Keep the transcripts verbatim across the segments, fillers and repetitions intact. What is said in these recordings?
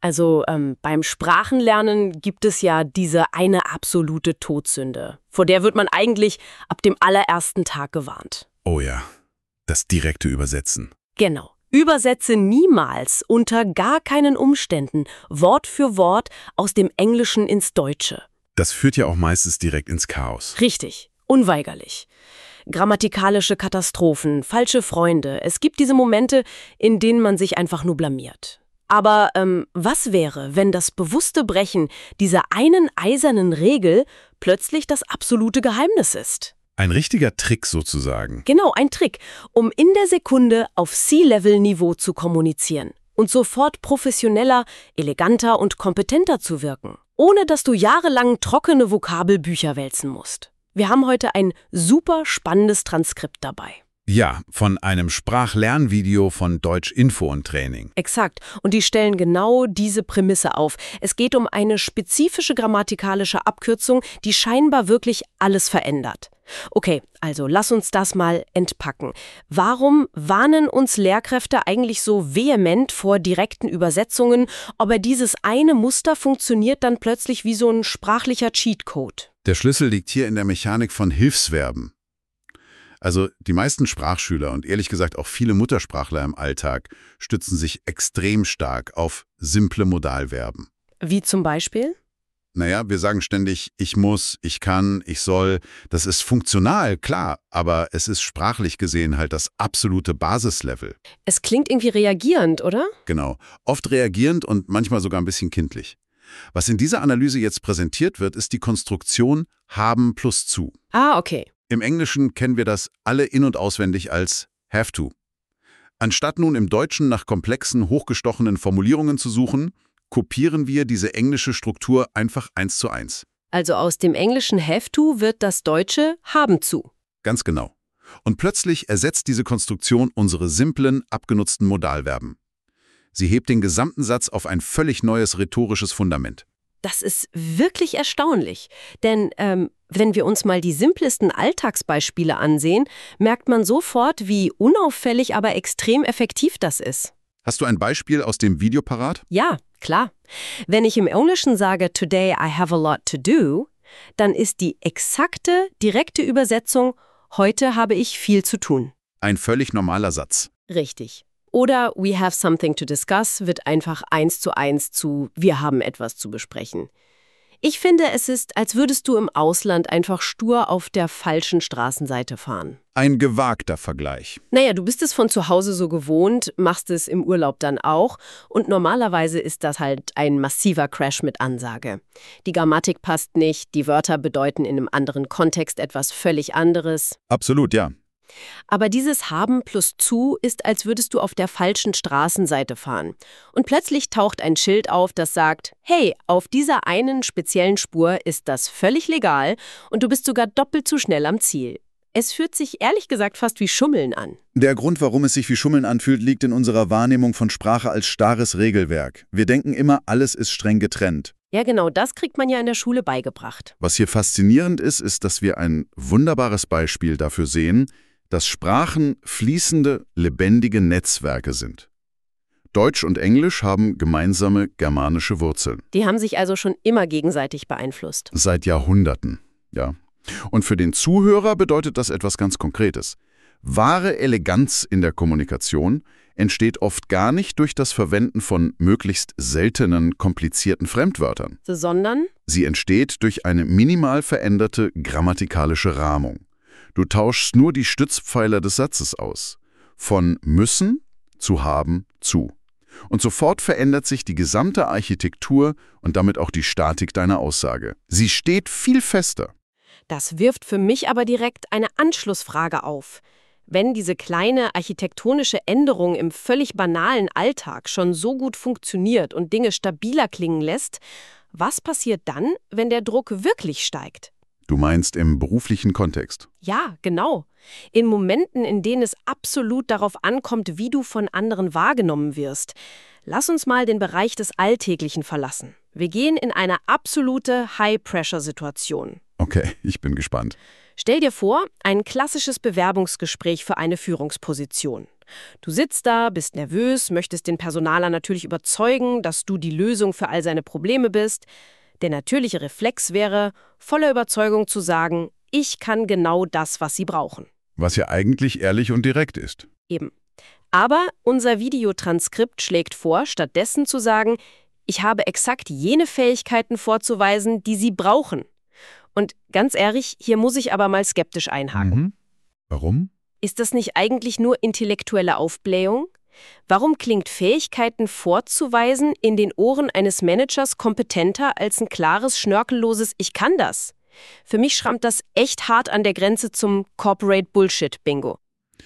Also ähm, beim Sprachenlernen gibt es ja diese eine absolute Todsünde. Vor der wird man eigentlich ab dem allerersten Tag gewarnt. Oh ja, das direkte Übersetzen. Genau. Übersetze niemals, unter gar keinen Umständen, Wort für Wort aus dem Englischen ins Deutsche. Das führt ja auch meistens direkt ins Chaos. Richtig, unweigerlich. Grammatikalische Katastrophen, falsche Freunde. Es gibt diese Momente, in denen man sich einfach nur blamiert. Aber ähm, was wäre, wenn das bewusste Brechen dieser einen eisernen Regel plötzlich das absolute Geheimnis ist? Ein richtiger Trick sozusagen. Genau, ein Trick, um in der Sekunde auf C-Level-Niveau zu kommunizieren und sofort professioneller, eleganter und kompetenter zu wirken, ohne dass du jahrelang trockene Vokabelbücher wälzen musst. Wir haben heute ein super spannendes Transkript dabei. Ja, von einem Sprachlernvideo von Deutsch Info und Training. Exakt. Und die stellen genau diese Prämisse auf. Es geht um eine spezifische grammatikalische Abkürzung, die scheinbar wirklich alles verändert. Okay, also lass uns das mal entpacken. Warum warnen uns Lehrkräfte eigentlich so vehement vor direkten Übersetzungen, aber dieses eine Muster funktioniert dann plötzlich wie so ein sprachlicher Cheatcode? Der Schlüssel liegt hier in der Mechanik von Hilfsverben. Also die meisten Sprachschüler und ehrlich gesagt auch viele Muttersprachler im Alltag stützen sich extrem stark auf simple Modalverben. Wie zum Beispiel? Naja, wir sagen ständig, ich muss, ich kann, ich soll. Das ist funktional, klar, aber es ist sprachlich gesehen halt das absolute Basislevel. Es klingt irgendwie reagierend, oder? Genau, oft reagierend und manchmal sogar ein bisschen kindlich. Was in dieser Analyse jetzt präsentiert wird, ist die Konstruktion haben plus zu. Ah, okay. Im Englischen kennen wir das alle in- und auswendig als have to. Anstatt nun im Deutschen nach komplexen, hochgestochenen Formulierungen zu suchen, kopieren wir diese englische Struktur einfach eins zu eins. Also aus dem englischen have to wird das deutsche haben zu. Ganz genau. Und plötzlich ersetzt diese Konstruktion unsere simplen, abgenutzten Modalverben. Sie hebt den gesamten Satz auf ein völlig neues rhetorisches Fundament. Das ist wirklich erstaunlich, denn ähm, wenn wir uns mal die simplesten Alltagsbeispiele ansehen, merkt man sofort, wie unauffällig, aber extrem effektiv das ist. Hast du ein Beispiel aus dem Video parat? Ja, klar. Wenn ich im Englischen sage, today I have a lot to do, dann ist die exakte, direkte Übersetzung, heute habe ich viel zu tun. Ein völlig normaler Satz. Richtig. Oder we have something to discuss wird einfach eins zu eins zu wir haben etwas zu besprechen. Ich finde, es ist, als würdest du im Ausland einfach stur auf der falschen Straßenseite fahren. Ein gewagter Vergleich. Naja, du bist es von zu Hause so gewohnt, machst es im Urlaub dann auch und normalerweise ist das halt ein massiver Crash mit Ansage. Die Grammatik passt nicht, die Wörter bedeuten in einem anderen Kontext etwas völlig anderes. Absolut, ja. Aber dieses Haben plus zu ist, als würdest du auf der falschen Straßenseite fahren. Und plötzlich taucht ein Schild auf, das sagt, hey, auf dieser einen speziellen Spur ist das völlig legal und du bist sogar doppelt so schnell am Ziel. Es fühlt sich ehrlich gesagt fast wie Schummeln an. Der Grund, warum es sich wie Schummeln anfühlt, liegt in unserer Wahrnehmung von Sprache als starres Regelwerk. Wir denken immer, alles ist streng getrennt. Ja, genau, das kriegt man ja in der Schule beigebracht. Was hier faszinierend ist, ist, dass wir ein wunderbares Beispiel dafür sehen, dass Sprachen fließende, lebendige Netzwerke sind. Deutsch und Englisch haben gemeinsame germanische Wurzeln. Die haben sich also schon immer gegenseitig beeinflusst. Seit Jahrhunderten, ja. Und für den Zuhörer bedeutet das etwas ganz Konkretes. Wahre Eleganz in der Kommunikation entsteht oft gar nicht durch das Verwenden von möglichst seltenen, komplizierten Fremdwörtern. Sondern? Sie entsteht durch eine minimal veränderte grammatikalische Rahmung. Du tauschst nur die Stützpfeiler des Satzes aus. Von müssen zu haben zu. Und sofort verändert sich die gesamte Architektur und damit auch die Statik deiner Aussage. Sie steht viel fester. Das wirft für mich aber direkt eine Anschlussfrage auf. Wenn diese kleine architektonische Änderung im völlig banalen Alltag schon so gut funktioniert und Dinge stabiler klingen lässt, was passiert dann, wenn der Druck wirklich steigt? Du meinst im beruflichen Kontext? Ja, genau. In Momenten, in denen es absolut darauf ankommt, wie du von anderen wahrgenommen wirst. Lass uns mal den Bereich des Alltäglichen verlassen. Wir gehen in eine absolute High-Pressure-Situation. Okay, ich bin gespannt. Stell dir vor, ein klassisches Bewerbungsgespräch für eine Führungsposition. Du sitzt da, bist nervös, möchtest den Personaler natürlich überzeugen, dass du die Lösung für all seine Probleme bist. Der natürliche Reflex wäre, voller Überzeugung zu sagen, ich kann genau das, was Sie brauchen. Was ja eigentlich ehrlich und direkt ist. Eben. Aber unser Videotranskript schlägt vor, stattdessen zu sagen, ich habe exakt jene Fähigkeiten vorzuweisen, die Sie brauchen. Und ganz ehrlich, hier muss ich aber mal skeptisch einhaken. Mhm. Warum? Ist das nicht eigentlich nur intellektuelle Aufblähung? Warum klingt Fähigkeiten vorzuweisen in den Ohren eines Managers kompetenter als ein klares, schnörkelloses Ich kann das? Für mich schrammt das echt hart an der Grenze zum Corporate Bullshit, Bingo.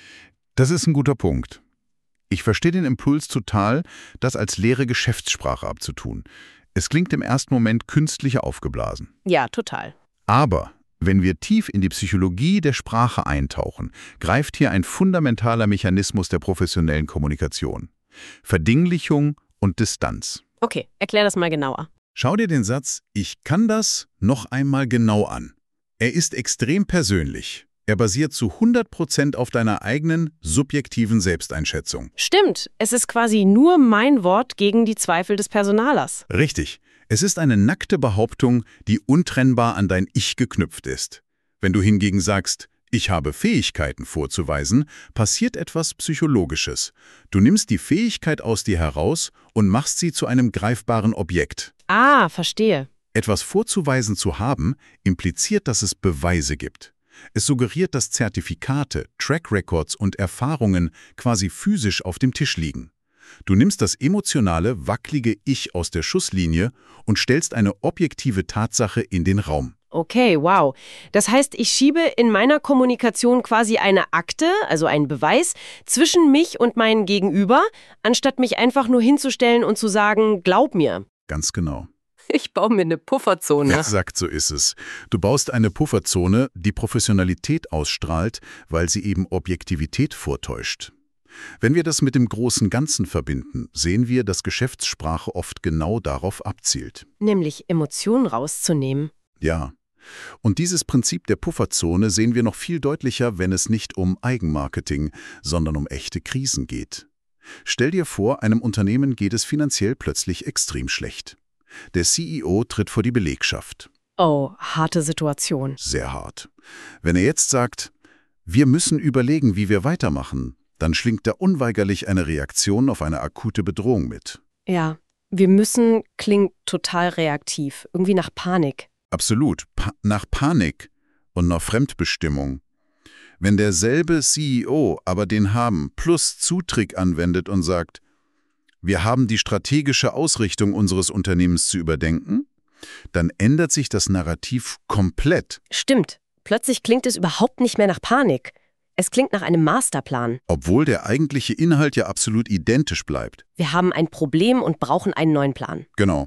Das ist ein guter Punkt. Ich verstehe den Impuls total, das als leere Geschäftssprache abzutun. Es klingt im ersten Moment künstlich aufgeblasen. Ja, total. Aber wenn wir tief in die Psychologie der Sprache eintauchen, greift hier ein fundamentaler Mechanismus der professionellen Kommunikation. Verdinglichung und Distanz. Okay, erklär das mal genauer. Schau dir den Satz „Ich kann das" noch einmal genau an. Er ist extrem persönlich. Er basiert zu hundert Prozent auf deiner eigenen, subjektiven Selbsteinschätzung. Stimmt, es ist quasi nur mein Wort gegen die Zweifel des Personalers. Richtig. Es ist eine nackte Behauptung, die untrennbar an dein Ich geknüpft ist. Wenn du hingegen sagst, ich habe Fähigkeiten vorzuweisen, passiert etwas Psychologisches. Du nimmst die Fähigkeit aus dir heraus und machst sie zu einem greifbaren Objekt. Ah, verstehe. Etwas vorzuweisen zu haben, impliziert, dass es Beweise gibt. Es suggeriert, dass Zertifikate, Track Records und Erfahrungen quasi physisch auf dem Tisch liegen. Du nimmst das emotionale, wackelige Ich aus der Schusslinie und stellst eine objektive Tatsache in den Raum. Okay, wow. Das heißt, ich schiebe in meiner Kommunikation quasi eine Akte, also einen Beweis, zwischen mich und meinem Gegenüber, anstatt mich einfach nur hinzustellen und zu sagen, glaub mir. Ganz genau. Ich baue mir eine Pufferzone. Exakt so ist es. Du baust eine Pufferzone, die Professionalität ausstrahlt, weil sie eben Objektivität vortäuscht. Wenn wir das mit dem großen Ganzen verbinden, sehen wir, dass Geschäftssprache oft genau darauf abzielt. Nämlich Emotionen rauszunehmen. Ja. Und dieses Prinzip der Pufferzone sehen wir noch viel deutlicher, wenn es nicht um Eigenmarketing, sondern um echte Krisen geht. Stell dir vor, einem Unternehmen geht es finanziell plötzlich extrem schlecht. Der C E O tritt vor die Belegschaft. Oh, harte Situation. Sehr hart. Wenn er jetzt sagt, wir müssen überlegen, wie wir weitermachen, dann schlingt da unweigerlich eine Reaktion auf eine akute Bedrohung mit. Ja, wir müssen klingt total reaktiv, irgendwie nach Panik. Absolut, pa- nach Panik und nach Fremdbestimmung. Wenn derselbe C E O aber den Haben plus Zutrick anwendet und sagt, wir haben die strategische Ausrichtung unseres Unternehmens zu überdenken, dann ändert sich das Narrativ komplett. Stimmt, plötzlich klingt es überhaupt nicht mehr nach Panik. Es klingt nach einem Masterplan. Obwohl der eigentliche Inhalt ja absolut identisch bleibt. Wir haben ein Problem und brauchen einen neuen Plan. Genau.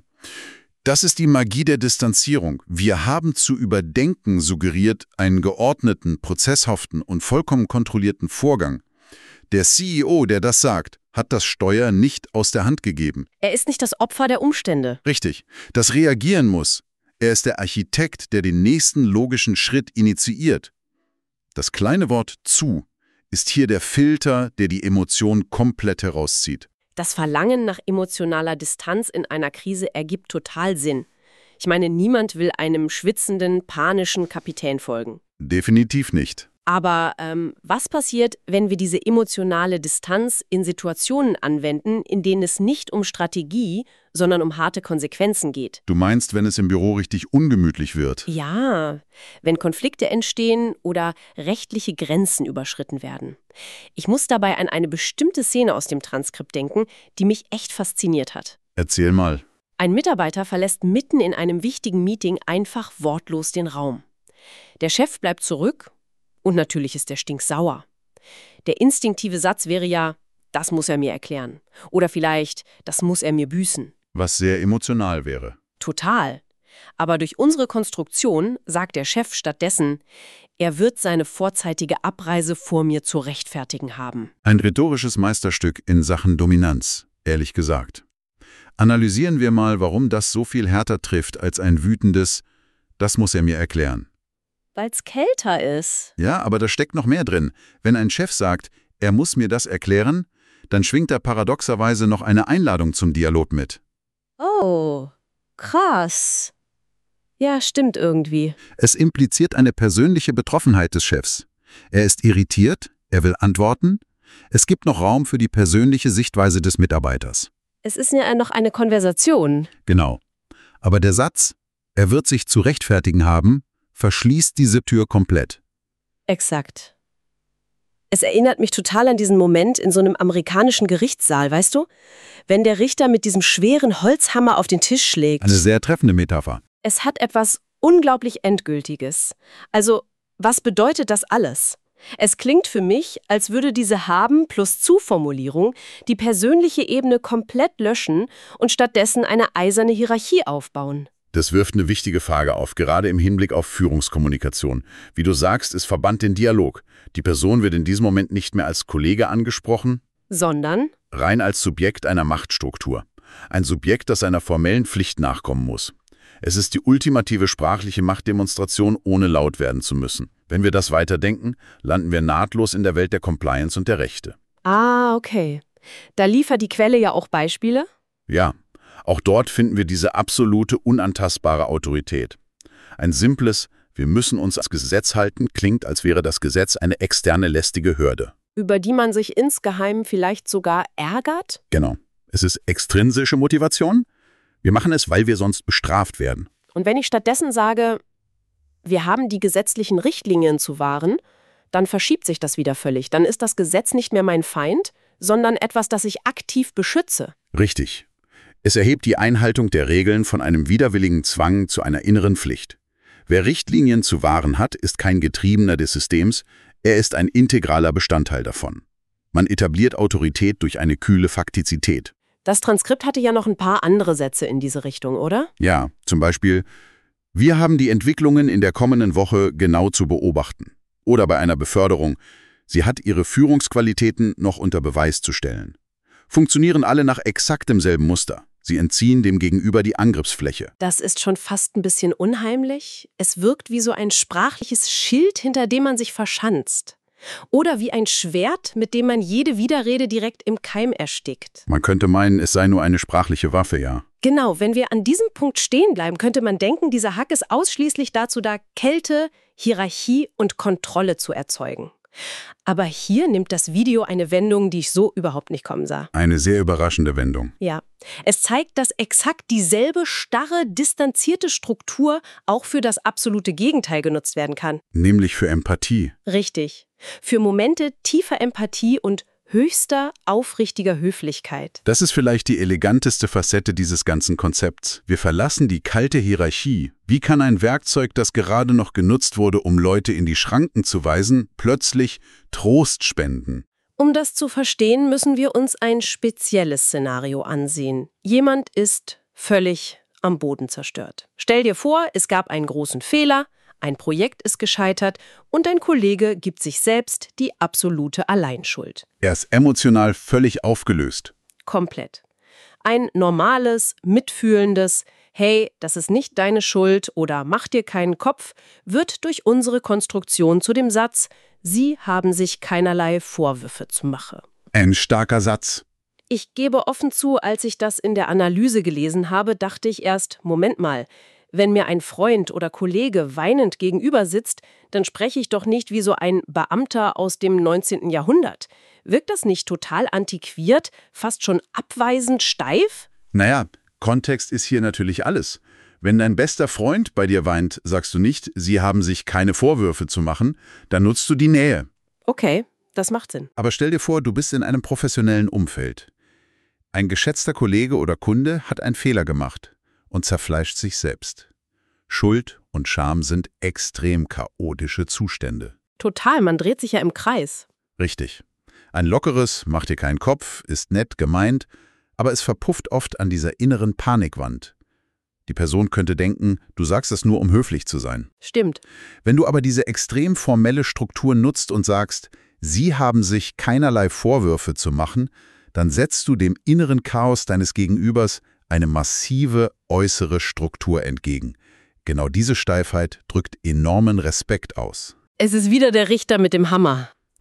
Das ist die Magie der Distanzierung. Wir haben zu überdenken suggeriert einen geordneten, prozesshaften und vollkommen kontrollierten Vorgang. Der C E O, der das sagt, hat das Steuer nicht aus der Hand gegeben. Er ist nicht das Opfer der Umstände. Richtig. Das reagieren muss. Er ist der Architekt, der den nächsten logischen Schritt initiiert. Das kleine Wort zu ist hier der Filter, der die Emotion komplett herauszieht. Das Verlangen nach emotionaler Distanz in einer Krise ergibt total Sinn. Ich meine, niemand will einem schwitzenden, panischen Kapitän folgen. Definitiv nicht. Aber ähm, was passiert, wenn wir diese emotionale Distanz in Situationen anwenden, in denen es nicht um Strategie, sondern um harte Konsequenzen geht? Du meinst, wenn es im Büro richtig ungemütlich wird? Ja, wenn Konflikte entstehen oder rechtliche Grenzen überschritten werden. Ich muss dabei an eine bestimmte Szene aus dem Transkript denken, die mich echt fasziniert hat. Erzähl mal. Ein Mitarbeiter verlässt mitten in einem wichtigen Meeting einfach wortlos den Raum. Der Chef bleibt zurück. Und natürlich ist der stinksauer. Der instinktive Satz wäre ja, das muss er mir erklären. Oder vielleicht, das muss er mir büßen. Was sehr emotional wäre. Total. Aber durch unsere Konstruktion sagt der Chef stattdessen, er wird seine vorzeitige Abreise vor mir zu rechtfertigen haben. Ein rhetorisches Meisterstück in Sachen Dominanz, ehrlich gesagt. Analysieren wir mal, warum das so viel härter trifft als ein wütendes, das muss er mir erklären. Weil es kälter ist. Ja, aber da steckt noch mehr drin. Wenn ein Chef sagt, er muss mir das erklären, dann schwingt da paradoxerweise noch eine Einladung zum Dialog mit. Oh, krass. Ja, stimmt irgendwie. Es impliziert eine persönliche Betroffenheit des Chefs. Er ist irritiert, er will antworten. Es gibt noch Raum für die persönliche Sichtweise des Mitarbeiters. Es ist ja noch eine Konversation. Genau. Aber der Satz, er wird sich zu rechtfertigen haben, verschließt diese Tür komplett. Exakt. Es erinnert mich total an diesen Moment in so einem amerikanischen Gerichtssaal, weißt du? Wenn der Richter mit diesem schweren Holzhammer auf den Tisch schlägt. Eine sehr treffende Metapher. Es hat etwas unglaublich Endgültiges. Also, was bedeutet das alles? Es klingt für mich, als würde diese Haben plus Zu-Formulierung die persönliche Ebene komplett löschen und stattdessen eine eiserne Hierarchie aufbauen. Das wirft eine wichtige Frage auf, gerade im Hinblick auf Führungskommunikation. Wie du sagst, es verbannt den Dialog. Die Person wird in diesem Moment nicht mehr als Kollege angesprochen, Sondern? rein als Subjekt einer Machtstruktur. Ein Subjekt, das einer formellen Pflicht nachkommen muss. Es ist die ultimative sprachliche Machtdemonstration, ohne laut werden zu müssen. Wenn wir das weiterdenken, landen wir nahtlos in der Welt der Compliance und der Rechte. Ah, okay. Da liefert die Quelle ja auch Beispiele? Ja, auch dort finden wir diese absolute, unantastbare Autorität. Ein simples, wir müssen uns ans Gesetz halten, klingt, als wäre das Gesetz eine externe lästige Hürde. Über die man sich insgeheim vielleicht sogar ärgert? Genau. Es ist extrinsische Motivation. Wir machen es, weil wir sonst bestraft werden. Und wenn ich stattdessen sage, wir haben die gesetzlichen Richtlinien zu wahren, dann verschiebt sich das wieder völlig. Dann ist das Gesetz nicht mehr mein Feind, sondern etwas, das ich aktiv beschütze. Richtig. Es erhebt die Einhaltung der Regeln von einem widerwilligen Zwang zu einer inneren Pflicht. Wer Richtlinien zu wahren hat, ist kein Getriebener des Systems, er ist ein integraler Bestandteil davon. Man etabliert Autorität durch eine kühle Faktizität. Das Transkript hatte ja noch ein paar andere Sätze in diese Richtung, oder? Ja, zum Beispiel, wir haben die Entwicklungen in der kommenden Woche genau zu beobachten. Oder bei einer Beförderung, sie hat ihre Führungsqualitäten noch unter Beweis zu stellen. Funktionieren alle nach exakt demselben Muster. Sie entziehen dem Gegenüber die Angriffsfläche. Das ist schon fast ein bisschen unheimlich. Es wirkt wie so ein sprachliches Schild, hinter dem man sich verschanzt. Oder wie ein Schwert, mit dem man jede Widerrede direkt im Keim erstickt. Man könnte meinen, es sei nur eine sprachliche Waffe, ja. Genau, wenn wir an diesem Punkt stehen bleiben, könnte man denken, dieser Hack ist ausschließlich dazu da, Kälte, Hierarchie und Kontrolle zu erzeugen. Aber hier nimmt das Video eine Wendung, die ich so überhaupt nicht kommen sah. Eine sehr überraschende Wendung. Ja, es zeigt, dass exakt dieselbe starre, distanzierte Struktur auch für das absolute Gegenteil genutzt werden kann. Nämlich für Empathie. Richtig. Für Momente tiefer Empathie und höchster, aufrichtiger Höflichkeit. Das ist vielleicht die eleganteste Facette dieses ganzen Konzepts. Wir verlassen die kalte Hierarchie. Wie kann ein Werkzeug, das gerade noch genutzt wurde, um Leute in die Schranken zu weisen, plötzlich Trost spenden? Um das zu verstehen, müssen wir uns ein spezielles Szenario ansehen. Jemand ist völlig am Boden zerstört. Stell dir vor, es gab einen großen Fehler, ein Projekt ist gescheitert und ein Kollege gibt sich selbst die absolute Alleinschuld. Er ist emotional völlig aufgelöst. Komplett. Ein normales, mitfühlendes „Hey, das ist nicht deine Schuld“ oder „Mach dir keinen Kopf“ wird durch unsere Konstruktion zu dem Satz „Sie haben sich keinerlei Vorwürfe zu machen“. Ein starker Satz. Ich gebe offen zu, als ich das in der Analyse gelesen habe, dachte ich erst, Moment mal, wenn mir ein Freund oder Kollege weinend gegenüber sitzt, dann spreche ich doch nicht wie so ein Beamter aus dem neunzehnten Jahrhundert. Wirkt das nicht total antiquiert, fast schon abweisend steif? Naja, Kontext ist hier natürlich alles. Wenn dein bester Freund bei dir weint, sagst du nicht, sie haben sich keine Vorwürfe zu machen, dann nutzt du die Nähe. Okay, das macht Sinn. Aber stell dir vor, du bist in einem professionellen Umfeld. Ein geschätzter Kollege oder Kunde hat einen Fehler gemacht und zerfleischt sich selbst. Schuld und Scham sind extrem chaotische Zustände. Total, man dreht sich ja im Kreis. Richtig. Ein lockeres, mach dir keinen Kopf, ist nett gemeint, aber es verpufft oft an dieser inneren Panikwand. Die Person könnte denken, du sagst es nur, um höflich zu sein. Stimmt. Wenn du aber diese extrem formelle Struktur nutzt und sagst, sie haben sich keinerlei Vorwürfe zu machen, dann setzt du dem inneren Chaos deines Gegenübers eine massive äußere Struktur entgegen. Genau diese Steifheit drückt enormen Respekt aus. Es ist wieder der Richter mit dem Hammer.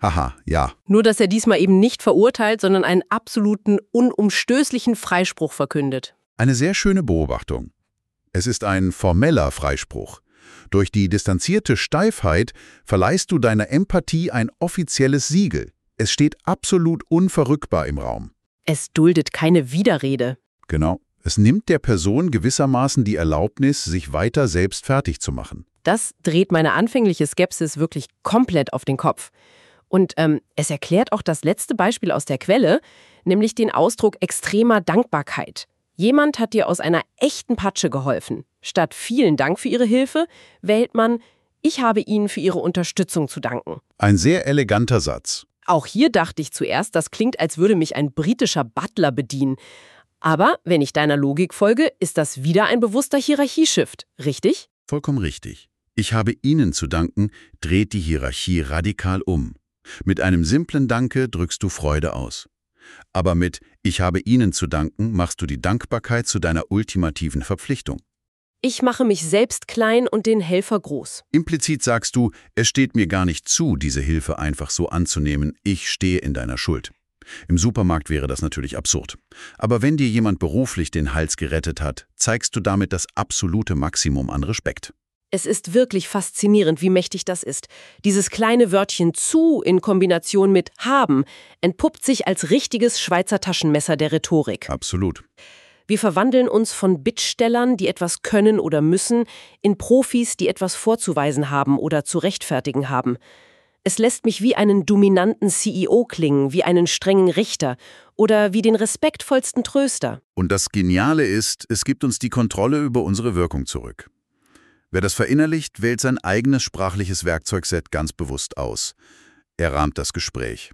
Haha, ja. Nur, dass er diesmal eben nicht verurteilt, sondern einen absoluten, unumstößlichen Freispruch verkündet. Eine sehr schöne Beobachtung. Es ist ein formeller Freispruch. Durch die distanzierte Steifheit verleihst du deiner Empathie ein offizielles Siegel. Es steht absolut unverrückbar im Raum. Es duldet keine Widerrede. Genau. Es nimmt der Person gewissermaßen die Erlaubnis, sich weiter selbst fertig zu machen. Das dreht meine anfängliche Skepsis wirklich komplett auf den Kopf. Und ähm, es erklärt auch das letzte Beispiel aus der Quelle, nämlich den Ausdruck extremer Dankbarkeit. Jemand hat dir aus einer echten Patsche geholfen. Statt vielen Dank für Ihre Hilfe wählt man, ich habe Ihnen für Ihre Unterstützung zu danken. Ein sehr eleganter Satz. Auch hier dachte ich zuerst, das klingt, als würde mich ein britischer Butler bedienen. Aber wenn ich deiner Logik folge, ist das wieder ein bewusster Hierarchieshift, richtig? Vollkommen richtig. Ich habe Ihnen zu danken, dreht die Hierarchie radikal um. Mit einem simplen Danke drückst du Freude aus. Aber mit Ich habe Ihnen zu danken machst du die Dankbarkeit zu deiner ultimativen Verpflichtung. Ich mache mich selbst klein und den Helfer groß. Implizit sagst du, es steht mir gar nicht zu, diese Hilfe einfach so anzunehmen, ich stehe in deiner Schuld. Im Supermarkt wäre das natürlich absurd. Aber wenn dir jemand beruflich den Hals gerettet hat, zeigst du damit das absolute Maximum an Respekt. Es ist wirklich faszinierend, wie mächtig das ist. Dieses kleine Wörtchen zu in Kombination mit haben entpuppt sich als richtiges Schweizer Taschenmesser der Rhetorik. Absolut. Wir verwandeln uns von Bittstellern, die etwas können oder müssen, in Profis, die etwas vorzuweisen haben oder zu rechtfertigen haben. Es lässt mich wie einen dominanten C E O klingen, wie einen strengen Richter oder wie den respektvollsten Tröster. Und das Geniale ist, es gibt uns die Kontrolle über unsere Wirkung zurück. Wer das verinnerlicht, wählt sein eigenes sprachliches Werkzeugset ganz bewusst aus. Er rahmt das Gespräch.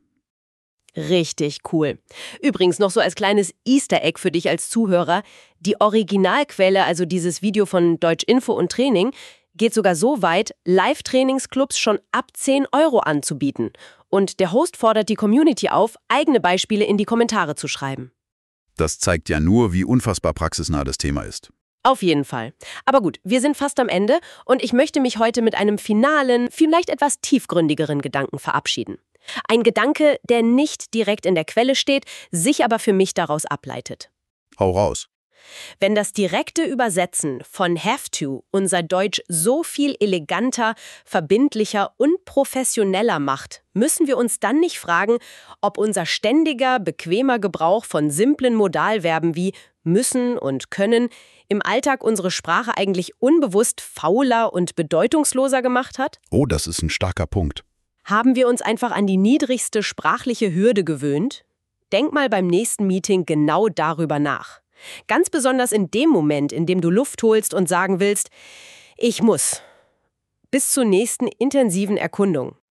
Richtig cool. Übrigens noch so als kleines Easter Egg für dich als Zuhörer. Die Originalquelle, also dieses Video von Deutsch Info und Training, geht sogar so weit, Live-Trainingsclubs schon ab zehn Euro anzubieten. Und der Host fordert die Community auf, eigene Beispiele in die Kommentare zu schreiben. Das zeigt ja nur, wie unfassbar praxisnah das Thema ist. Auf jeden Fall. Aber gut, wir sind fast am Ende und ich möchte mich heute mit einem finalen, vielleicht etwas tiefgründigeren Gedanken verabschieden. Ein Gedanke, der nicht direkt in der Quelle steht, sich aber für mich daraus ableitet. Hau raus. Wenn das direkte Übersetzen von have to unser Deutsch so viel eleganter, verbindlicher und professioneller macht, müssen wir uns dann nicht fragen, ob unser ständiger, bequemer Gebrauch von simplen Modalverben wie müssen und können im Alltag unsere Sprache eigentlich unbewusst fauler und bedeutungsloser gemacht hat? Oh, das ist ein starker Punkt. Haben wir uns einfach an die niedrigste sprachliche Hürde gewöhnt? Denk mal beim nächsten Meeting genau darüber nach. Ganz besonders in dem Moment, in dem du Luft holst und sagen willst, ich muss. Bis zur nächsten intensiven Erkundung.